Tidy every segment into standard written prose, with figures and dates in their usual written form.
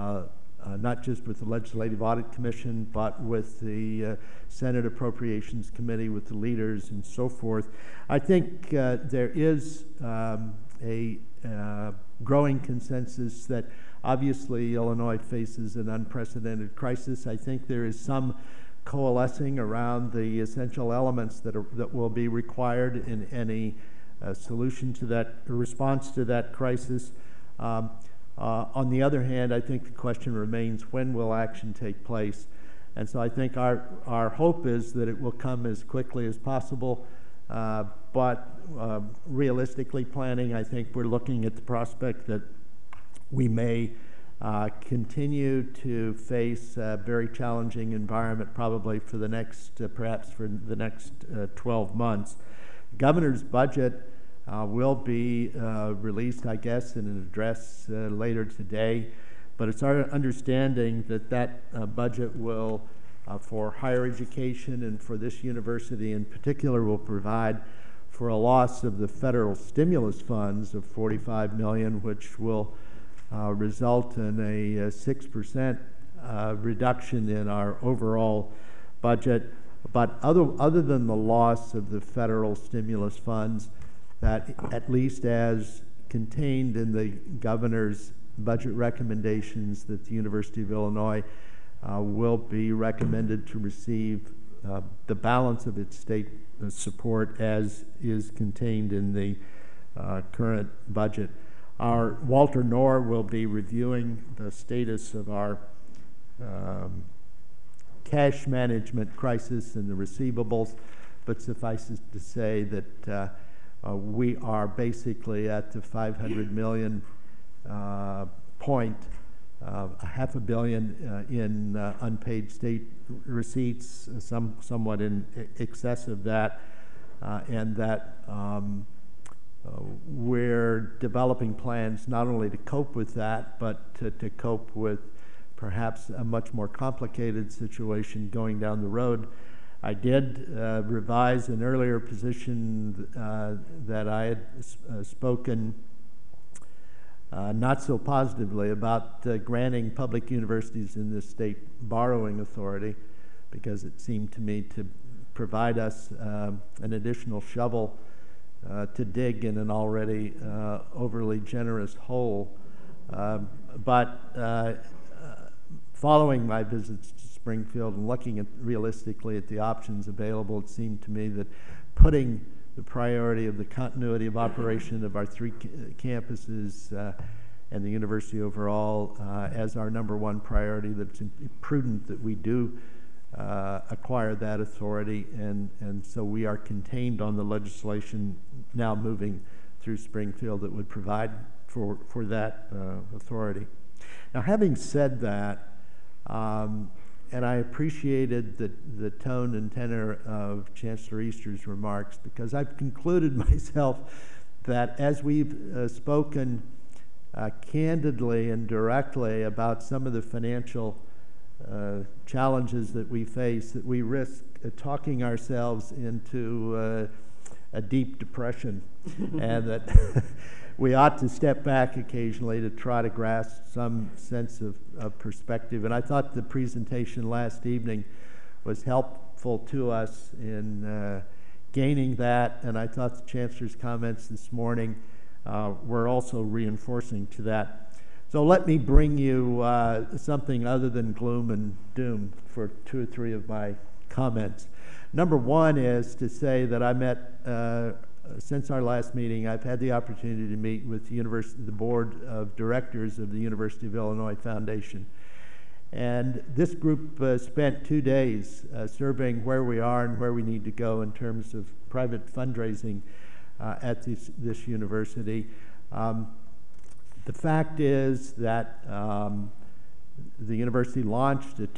not just with the Legislative Audit Commission, but with the Senate Appropriations Committee, with the leaders and so forth. I think there is a growing consensus that obviously Illinois faces an unprecedented crisis. I think there is some coalescing around the essential elements that will be required in any solution to that, response to that crisis. On the other hand, I think the question remains, when will action take place? And so I think our hope is that it will come as quickly as possible, but realistically planning, I think we're looking at the prospect that we may continue to face a very challenging environment probably for the next, perhaps for the next 12 months. The governor's budget will be released, I guess, in an address later today, but it's our understanding that that budget will, for higher education and for this university in particular, will provide for a loss of the federal stimulus funds of $45 million, which will result in a 6% reduction in our overall budget. But other than the loss of the federal stimulus funds, that at least as contained in the governor's budget recommendations, that the University of Illinois will be recommended to receive the balance of its state support as is contained in the current budget. Our Walter Knorr will be reviewing the status of our cash management crisis and the receivables, but suffice it to say that we are basically at the $500 million point, $500 million in unpaid state receipts, somewhat in excess of that, and that we're developing plans not only to cope with that, but to cope with perhaps a much more complicated situation going down the road. I did revise an earlier position that I had spoken not so positively about granting public universities in this state borrowing authority, because it seemed to me to provide us an additional shovel to dig in an already overly generous hole. But following my visits to Springfield and looking at realistically at the options available, it seemed to me that putting the priority of the continuity of operation of our three campuses and the university overall as our #1 priority, that it's prudent that we do acquire that authority, and so we are contained on the legislation now moving through Springfield that would provide for that authority. Now, having said that, and I appreciated the tone and tenor of Chancellor Easter's remarks, because I've concluded myself that as we've spoken candidly and directly about some of the financial challenges that we face, that we risk talking ourselves into a deep depression, and that we ought to step back occasionally to try to grasp some sense of perspective. And I thought the presentation last evening was helpful to us in gaining that, and I thought the Chancellor's comments this morning were also reinforcing to that. So let me bring you something other than gloom and doom for 2 or 3 of my comments. Number one is to say that I met, since our last meeting, I've had the opportunity to meet with the board of directors of the University of Illinois Foundation. And this group spent 2 days surveying where we are and where we need to go in terms of private fundraising at this university. The fact is that the university launched a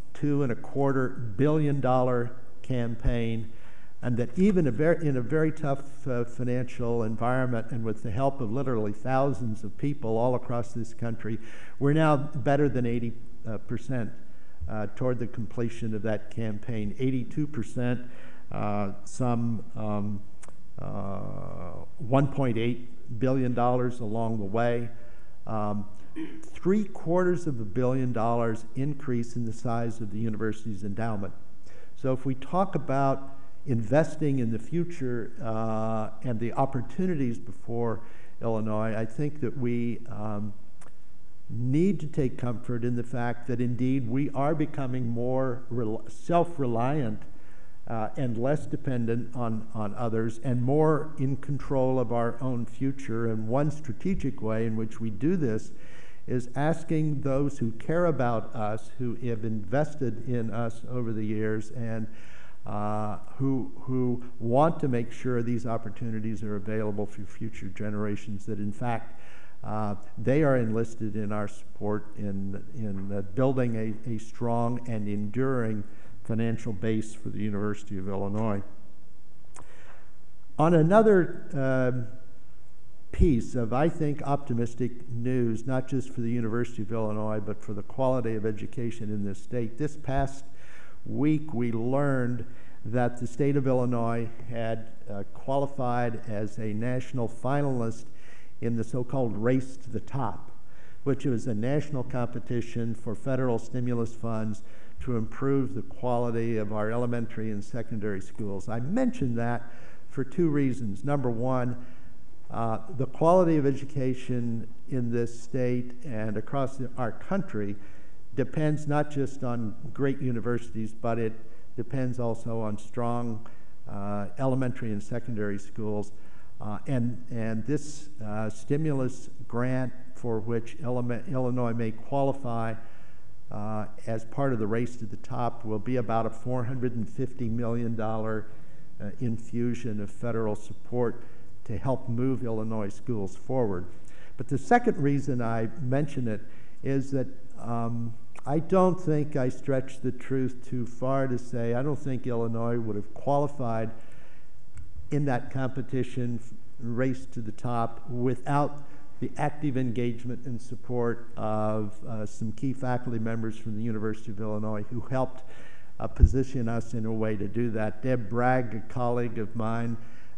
$2.25 billion campaign, and that even in a very tough financial environment, and with the help of literally thousands of people all across this country, we're now better than 80% toward the completion of that campaign. 82%, some $1.8 billion along the way. $750 million increase in the size of the university's endowment. So if we talk about investing in the future and the opportunities before Illinois, I think that we need to take comfort in the fact that indeed we are becoming more self-reliant and less dependent on others and more in control of our own future. And one strategic way in which we do this is asking those who care about us, who have invested in us over the years, and who want to make sure these opportunities are available for future generations, that in fact they are enlisted in our support in building a strong and enduring financial base for the University of Illinois. On another piece of, I think, optimistic news, not just for the University of Illinois, but for the quality of education in this state, this past week we learned that the state of Illinois had qualified as a national finalist in the so-called Race to the Top, which was a national competition for federal stimulus funds to improve the quality of our elementary and secondary schools. I mention that for two reasons. Number one, the quality of education in this state and across our country depends not just on great universities, but it depends also on strong elementary and secondary schools. And this stimulus grant for which Illinois may qualify as part of the Race to the Top will be about a $450 million infusion of federal support to help move Illinois schools forward. But the second reason I mention it is that I don't think I stretch the truth too far to say I don't think Illinois would have qualified in that competition, Race to the Top, without the active engagement and support of some key faculty members from the University of Illinois who helped position us in a way to do that. Deb Bragg, a colleague of mine,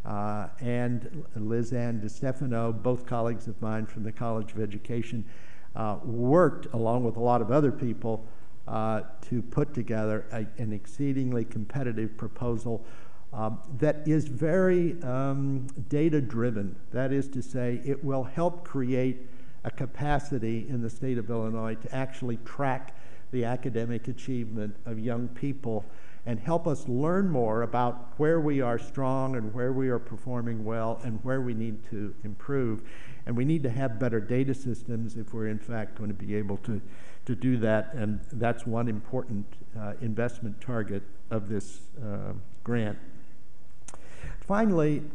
and Liz Ann DeStefano, both colleagues of mine from the College of Education, worked along with a lot of other people to put together an exceedingly competitive proposal that is very data-driven. That is to say, it will help create a capacity in the state of Illinois to actually track the academic achievement of young people and help us learn more about where we are strong and where we are performing well and where we need to improve. And we need to have better data systems if we're in fact going to be able to do that, and that's one important investment target of this grant. Finally,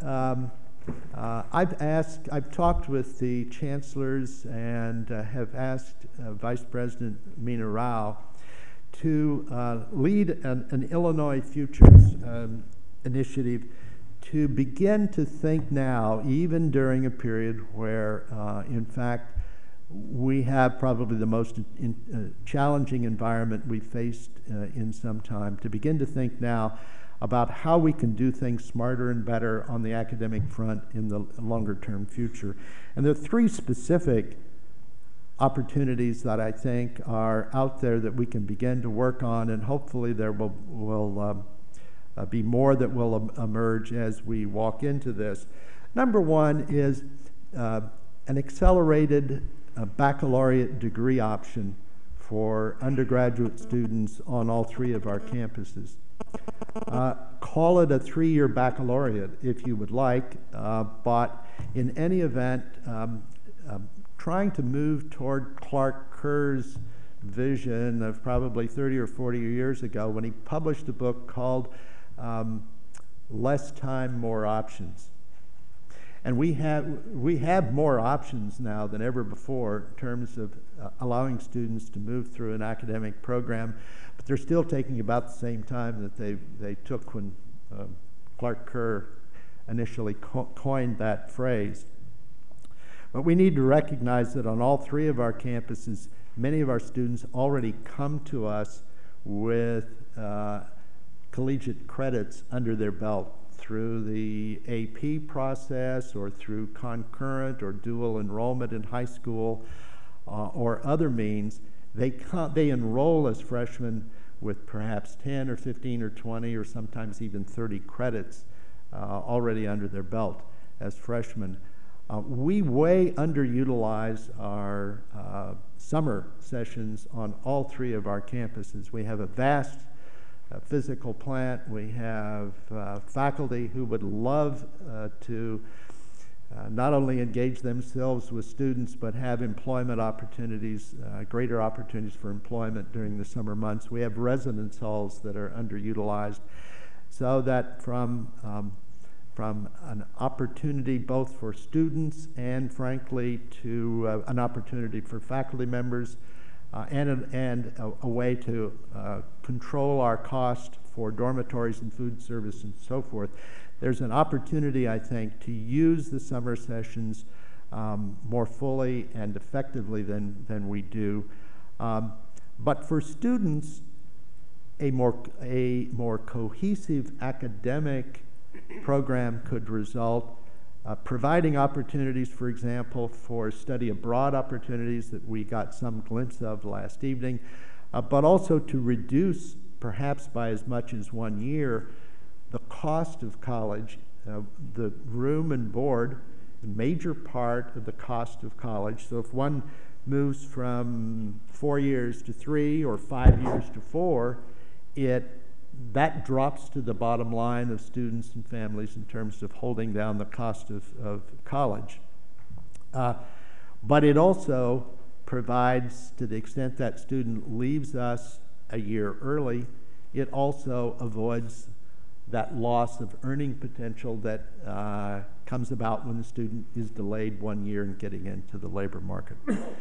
I've talked with the chancellors and have asked Vice President Meena Rao to lead an Illinois Futures initiative to begin to think now, even during a period where, in fact, we have probably the most challenging environment we've faced in some time, to begin to think now about how we can do things smarter and better on the academic front in the longer-term future. And there are three specific opportunities that I think are out there that we can begin to work on, and hopefully there will be more that will emerge as we walk into this. Number one is an accelerated baccalaureate degree option for undergraduate students on all three of our campuses. Call it a 3-year baccalaureate if you would like, but in any event, trying to move toward Clark Kerr's vision of probably 30 or 40 years ago when he published a book called Less Time, More Options. And we have more options now than ever before in terms of allowing students to move through an academic program, but they're still taking about the same time that they took when Clark Kerr initially coined that phrase. But we need to recognize that on all three of our campuses, many of our students already come to us with collegiate credits under their belt through the AP process or through concurrent or dual enrollment in high school. or other means, they enroll as freshmen with perhaps 10 or 15 or 20 or sometimes even 30 credits already under their belt as freshmen. We way underutilize our summer sessions on all three of our campuses. We have a vast physical plant. We have faculty who would love to not only engage themselves with students, but have employment opportunities, greater opportunities for employment during the summer months. We have residence halls that are underutilized, so that from an opportunity both for students and, frankly, to an opportunity for faculty members, and a way to control our cost for dormitories and food service and so forth. There's an opportunity, I think, to use the summer sessions more fully and effectively than we do. But for students, a more cohesive academic program could result, providing opportunities, for example, for study abroad opportunities that we got some glimpse of last evening, but also to reduce, perhaps by as much as 1 year, the cost of college. The room and board, a major part of the cost of college. So if one moves from 4 years to 3 or 5 years to 4, that drops to the bottom line of students and families in terms of holding down the cost of college. But it also provides, to the extent that student leaves us a year early, it also avoids that loss of earning potential that comes about when the student is delayed 1 year in getting into the labor market.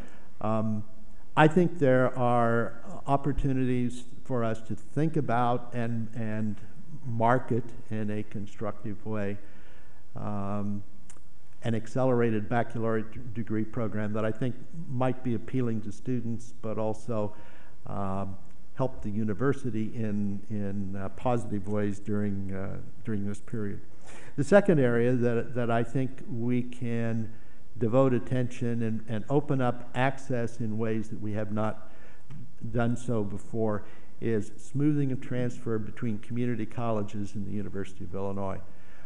I think there are opportunities for us to think about and market in a constructive way an accelerated baccalaureate degree program that I think might be appealing to students, but also help the university in positive ways during this period. The second area that I think we can devote attention and open up access in ways that we have not done so before is smoothing a transfer between community colleges and the University of Illinois.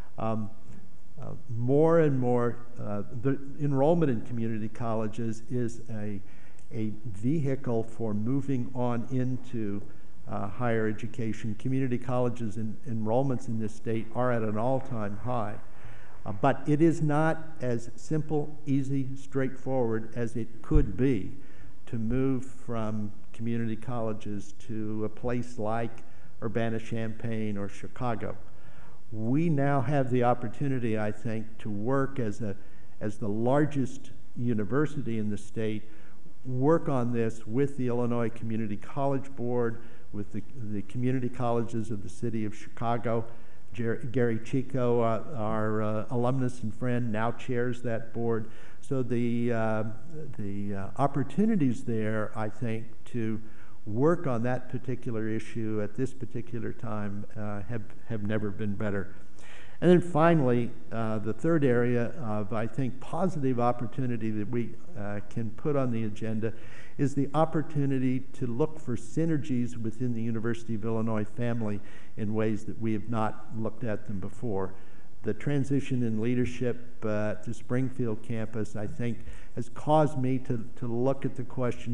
More and more, the enrollment in community colleges is a vehicle for moving on into higher education. Community colleges and enrollments in this state are at an all-time high. But it is not as simple, easy, straightforward as it could be to move from community colleges to a place like Urbana-Champaign or Chicago. We now have the opportunity, I think, to work as the largest university in the state, work on this with the Illinois Community College Board, with the community colleges of the city of Chicago. Gary Chico, our alumnus and friend, now chairs that board. So the opportunities there, I think, to work on that particular issue at this particular time have never been better. And then finally, the third area of, I think, positive opportunity that we can put on the agenda is the opportunity to look for synergies within the University of Illinois family in ways that we have not looked at them before. The transition in leadership to Springfield campus, I think, has caused me to look at the question,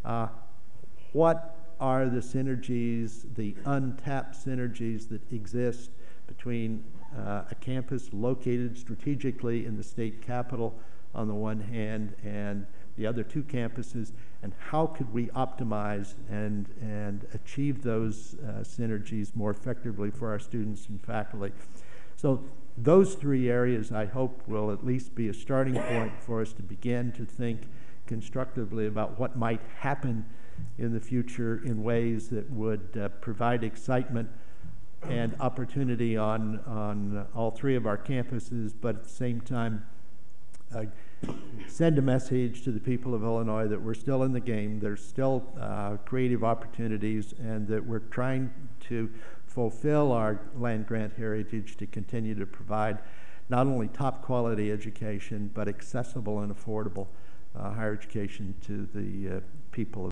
what are the synergies, the untapped synergies that exist between a campus located strategically in the state capital on the one hand and the other two campuses, and how could we optimize and achieve those synergies more effectively for our students and faculty. So those three areas, I hope, will at least be a starting point for us to begin to think constructively about what might happen in the future in ways that would provide excitement and opportunity on all three of our campuses, but at the same time send a message to the people of Illinois that we're still in the game, there's still creative opportunities, and that we're trying to fulfill our land-grant heritage to continue to provide not only top quality education, but accessible and affordable higher education to the people of